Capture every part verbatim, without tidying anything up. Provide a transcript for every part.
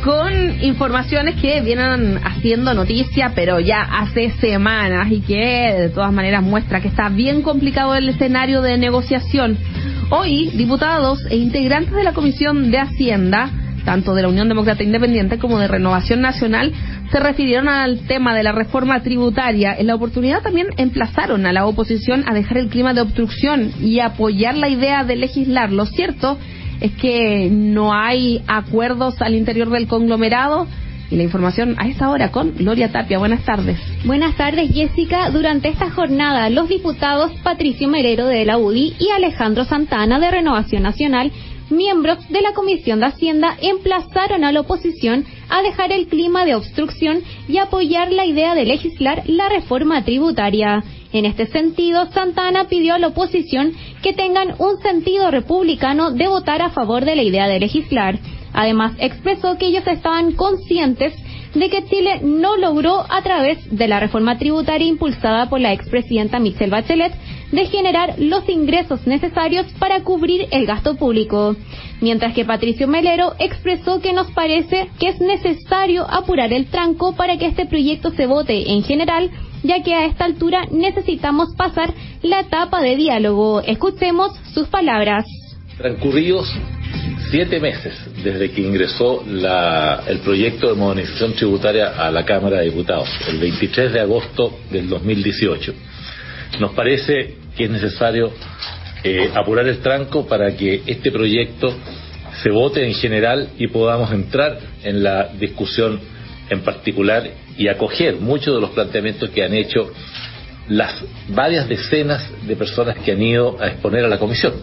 con informaciones que vienen haciendo noticia, pero ya hace semanas, y que de todas maneras muestra que está bien complicado el escenario de negociación. Hoy, diputados e integrantes de la Comisión de Hacienda, tanto de la Unión Demócrata Independiente como de Renovación Nacional, se refirieron al tema de la reforma tributaria. En la oportunidad también emplazaron a la oposición a dejar el clima de obstrucción y apoyar la idea de legislar. Lo cierto es que no hay acuerdos al interior del conglomerado. Y la información a esta hora con Gloria Tapia. Buenas tardes. Buenas tardes, Jessica. Durante esta jornada, los diputados Patricio Melero de la U D I y Alejandro Santana de Renovación Nacional, miembros de la Comisión de Hacienda, emplazaron a la oposición a dejar el clima de obstrucción y apoyar la idea de legislar la reforma tributaria. En este sentido, Santana pidió a la oposición que tengan un sentido republicano de votar a favor de la idea de legislar. Además, expresó que ellos estaban conscientes de que Chile no logró, a través de la reforma tributaria impulsada por la expresidenta Michelle Bachelet, de generar los ingresos necesarios para cubrir el gasto público. Mientras que Patricio Melero expresó que nos parece que es necesario apurar el tranco para que este proyecto se vote en general, ya que a esta altura necesitamos pasar la etapa de diálogo. Escuchemos sus palabras. Transcurridos siete meses desde que ingresó la, el proyecto de modernización tributaria a la Cámara de Diputados, el veintitrés de agosto del dos mil dieciocho, nos parece que es necesario eh, apurar el tranco para que este proyecto se vote en general y podamos entrar en la discusión en particular y acoger muchos de los planteamientos que han hecho las varias decenas de personas que han ido a exponer a la comisión.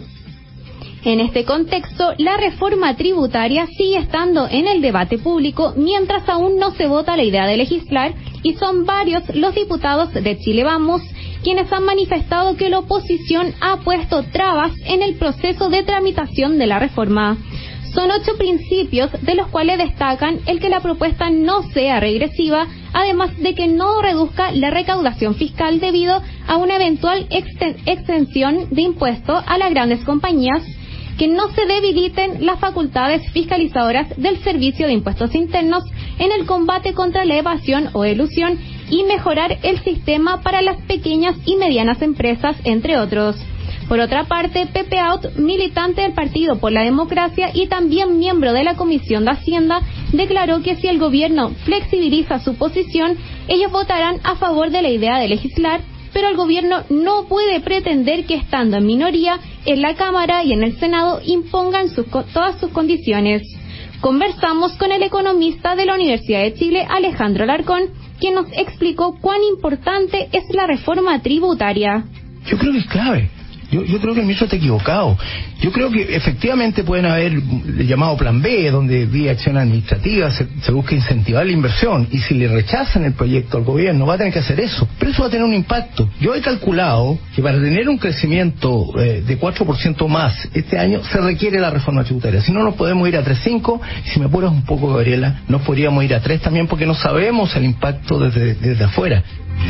En este contexto, la reforma tributaria sigue estando en el debate público mientras aún no se vota la idea de legislar, y son varios los diputados de Chile Vamos quienes han manifestado que la oposición ha puesto trabas en el proceso de tramitación de la reforma. Son ocho principios, de los cuales destacan el que la propuesta no sea regresiva, además de que no reduzca la recaudación fiscal debido a una eventual extensión de impuestos a las grandes compañías, que no se debiliten las facultades fiscalizadoras del Servicio de Impuestos Internos en el combate contra la evasión o elusión, y mejorar el sistema para las pequeñas y medianas empresas, entre otros. Por otra parte, Pepe Out, militante del Partido por la Democracia y también miembro de la Comisión de Hacienda, declaró que si el gobierno flexibiliza su posición, ellos votarán a favor de la idea de legislar, pero el gobierno no puede pretender que, estando en minoría en la Cámara y en el Senado, impongan sus, todas sus condiciones. Conversamos con el economista de la Universidad de Chile, Alejandro Alarcón, quien nos explicó cuán importante es la reforma tributaria. Yo creo que es clave. Yo, yo creo que el ministro está equivocado. Yo creo que efectivamente pueden haber el llamado plan B, donde vía acción administrativa se, se busca incentivar la inversión, y si le rechazan el proyecto al gobierno va a tener que hacer eso, pero eso va a tener un impacto. Yo he calculado que para tener un crecimiento eh, de cuatro por ciento más este año se requiere la reforma tributaria. Si no, nos podemos ir a tres punto cinco, y si me apuras un poco, Gabriela, nos podríamos ir a tres también, porque no sabemos el impacto desde, desde afuera.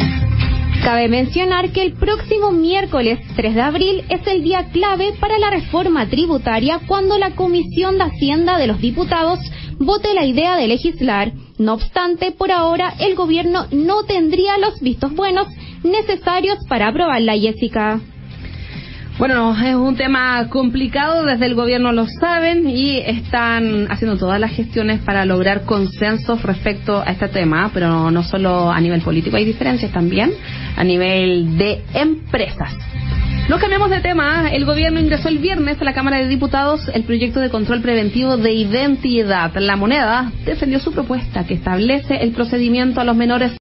Cabe mencionar que el próximo miércoles tres de abril es el día clave para la reforma tributaria, cuando la Comisión de Hacienda de los Diputados vote la idea de legislar. No obstante, por ahora el gobierno no tendría los vistos buenos necesarios para aprobarla, Jessica. Bueno, es un tema complicado, desde el gobierno lo saben y están haciendo todas las gestiones para lograr consensos respecto a este tema, pero no solo a nivel político, hay diferencias también a nivel de empresas. Nos cambiamos de tema. El gobierno ingresó el viernes a la Cámara de Diputados el proyecto de control preventivo de identidad. La Moneda defendió su propuesta, que establece el procedimiento a los menores